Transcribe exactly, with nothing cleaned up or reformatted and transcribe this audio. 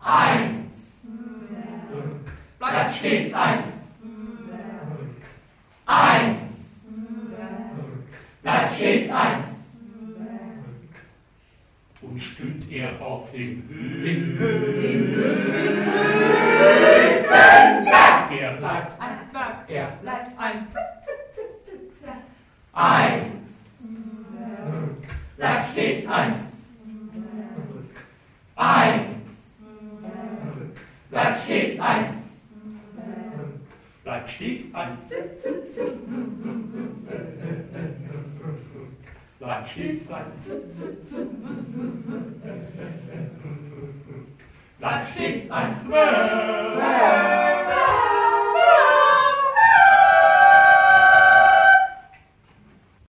Eins. Bleibt stets eins. Eins. Bleibt stets eins. Und stünd er auf dem Den Höhen, höchsten Berg. er bleibt Ein Zwerg. Er bleibt ein Zwerg. Zwerg. Eins. Bleibt stets eins. Eins. Bleibt stets eins. bleibt stets eins, bleibt stets eins, Bleibt stets ein Zwerg. Zwerg.